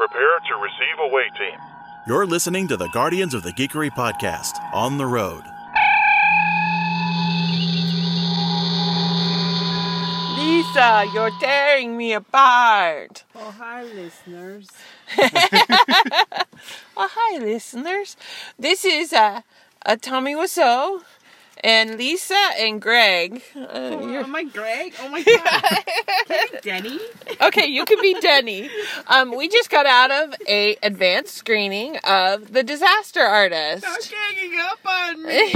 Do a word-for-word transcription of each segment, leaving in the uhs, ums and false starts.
Prepare to receive away team. You're listening to the Guardians of the Geekery podcast, On the Road. Lisa, you're tearing me apart. Oh, hi, listeners. Oh, hi, listeners. This is uh, uh, Tommy Wiseau and Lisa and Greg. Uh, Oh, you're- am I Greg? Oh, my God. Can I be Denny? Okay, you can be Denny. Um, we just got out of a advanced screening of The Disaster Artist. Stop ganging up on me.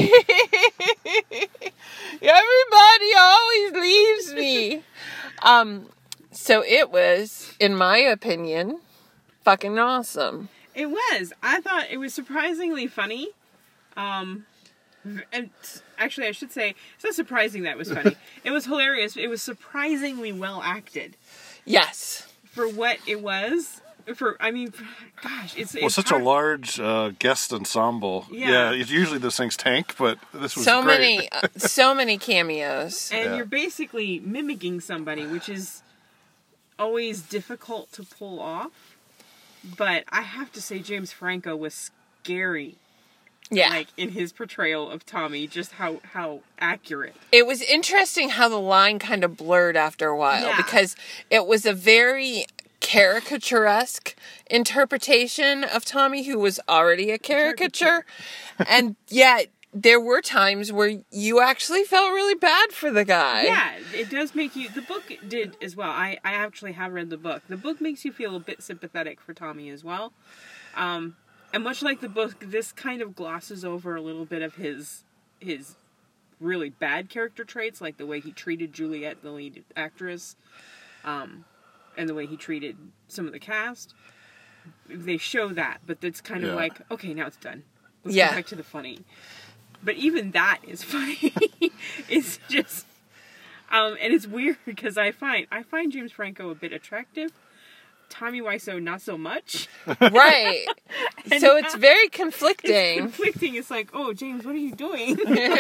Everybody always leaves me. Um, so it was, in my opinion, fucking awesome. It was. I thought it was surprisingly funny. Um, and actually, I should say, it's not surprising that it was funny. It was hilarious. It was surprisingly well acted. Yes. For what it was. For, I mean, gosh, it's, Well, it's such hard. a large uh, guest ensemble. Yeah. Yeah, it's usually this thing's tank, but this was So great. many, uh, so many cameos. And Yeah. you're basically mimicking somebody, which is always difficult to pull off. But I have to say, James Franco was scary. Yeah. Like, in his portrayal of Tommy, just how, how accurate. It was interesting how the line kind of blurred after a while Yeah. because it was a very caricaturesque interpretation of Tommy, who was already a caricature. And yet there were times where you actually felt really bad for the guy. Yeah, it does make you... The book did as well. I, I actually have read the book. The book makes you feel a bit sympathetic for Tommy as well. Um, and much like the book, this kind of glosses over a little bit of his his really bad character traits, like the way he treated Juliet, the lead actress, um, and the way he treated some of the cast. They show that, but it's kind of Yeah. like, okay, now it's done. Let's Yeah. go back to the funny. But even that is funny. It's just, um, and it's weird because I find I find James Franco a bit attractive. Tommy Wiseau not so much. Right. And So it's very It's conflicting. conflicting. It's like, oh, James, what are you doing?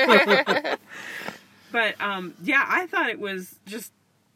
But um, yeah, I thought it was just,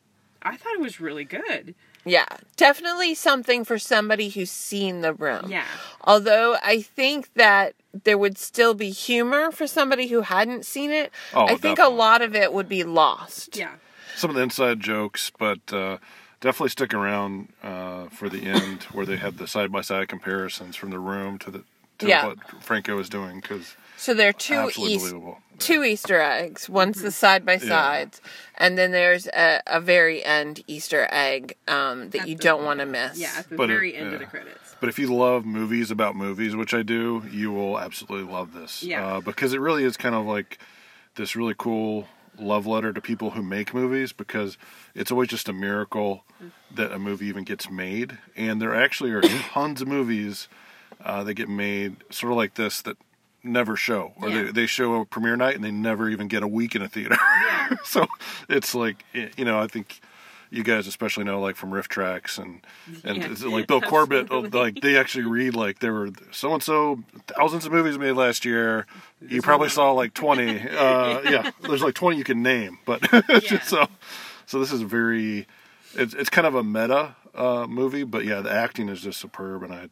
I thought it was really good. Yeah, definitely something for somebody who's seen The Room. Yeah. Although I think that there would still be humor for somebody who hadn't seen it. Oh, I think definitely. a lot of it would be lost. Yeah. Some of the inside jokes, but uh, definitely stick around uh, for the end where they had the side-by-side comparisons from The Room to the to Yeah. what Franco was doing, because So there are two absolutely East, believable. two Easter eggs. One's the side by sides, and then there's a, a very end Easter egg um, that At you the- don't want to miss. Yeah, at the But it- very end of yeah. the credits. But if you love movies about movies, which I do, you will absolutely love this. Yeah. Uh, because it really is kind of like this really cool love letter to people who make movies, because it's always just a miracle that a movie even gets made. And there actually are tons of movies uh, that get made sort of like this that never show. Or Yeah. they, they show a premiere night and they never even get a week in a theater. Yeah. So it's like, you know, I think you guys especially know, like, from Riff Tracks and, and Yeah, it's like Bill Corbett, absolutely. like, they actually read, like, there were so-and-so, thousands of movies made last year. You probably saw, like, twenty. Uh, yeah, there's, like, twenty you can name. But Yeah. so so this is very, it's, it's kind of a meta uh, movie, but, yeah, the acting is just superb. And I,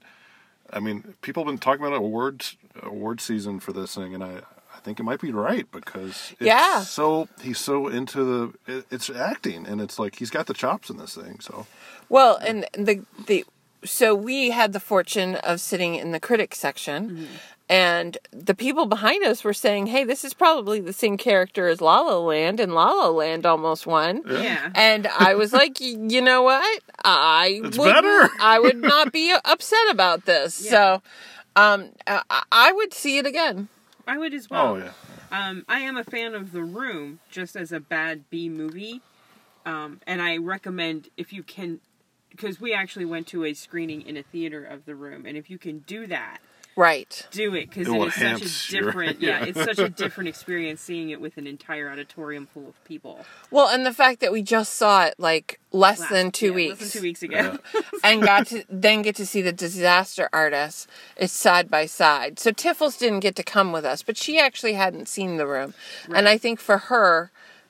I mean, people have been talking about awards, award season for this thing, and I... I think it might be right, because it's Yeah. so he's so into the it, it's acting, and it's like he's got the chops in this thing. So Well, and the the so we had the fortune of sitting in the critics section, Mm-hmm. and the people behind us were saying, "Hey, this is probably the same character as La La Land, and La La Land almost won." Yeah. And I was like, y- you know what? I It's would, better. I would not be upset about this. Yeah. So, um, I, I would see it again. I would as well. oh yeah, Um, I am a fan of The Room, just as a bad B movie. Um, and I recommend, if you can, because we actually went to a screening in a theater of The Room, and if you can do that, Right. do it, because It it will is such enhance a your- different, yeah, yeah. it's such a different experience seeing it with an entire auditorium full of people. Well, and the fact that we just saw it like less Last- than two yeah, weeks. Less than two weeks ago. and got to then get to see the Disaster Artist is side by side. So Tiffles didn't get to come with us, but she actually hadn't seen The Room. And I think for her,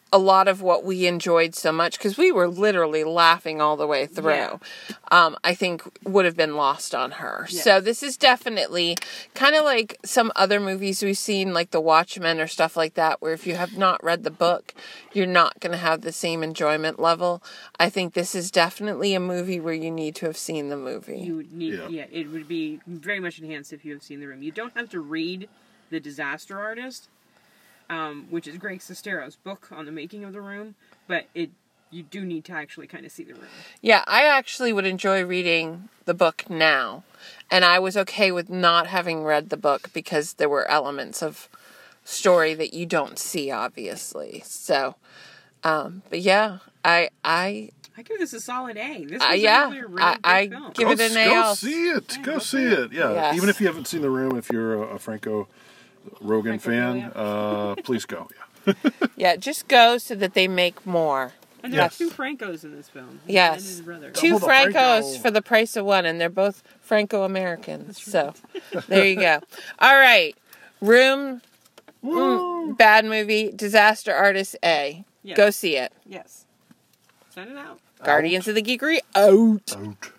a lot of what we enjoyed so much, because we were literally laughing all the way through, Yeah. um, I think would have been lost on her. Yes. So this is definitely kind of like some other movies we've seen, like The Watchmen or stuff like that, where if you have not read the book, you're not going to have the same enjoyment level. I think this is definitely a movie where you need to have seen the movie. You would need, Yeah. yeah. it would be very much enhanced if you have seen The Room. You don't have to read The Disaster Artist, um, which is Greg Sestero's book on the making of The Room, but it you do need to actually kind of see The Room. Yeah, I actually would enjoy reading the book now. And I was okay with not having read the book because there were elements of story that you don't see, obviously. So, um, but yeah, I, I, I give this a solid A. This uh, was yeah, actually a really I, good I film. give it an go A go also. see it. Go go see see it. Yeah. Yes. Even if you haven't seen The Room, if you're a, a Franco Rogan fan, uh, please go. Yeah. Yeah, just go so that they make more. And there are Yes. two Francos in this film. His Yes. dad and his brother. Two Double the Francos Franco. for the price of one, and they're both Franco-Americans. So, there you go. All right. Room, mm, bad movie, Disaster Artist A. Yes. Go see it. Yes. Send it out. Guardians of the Geekery, out. Out.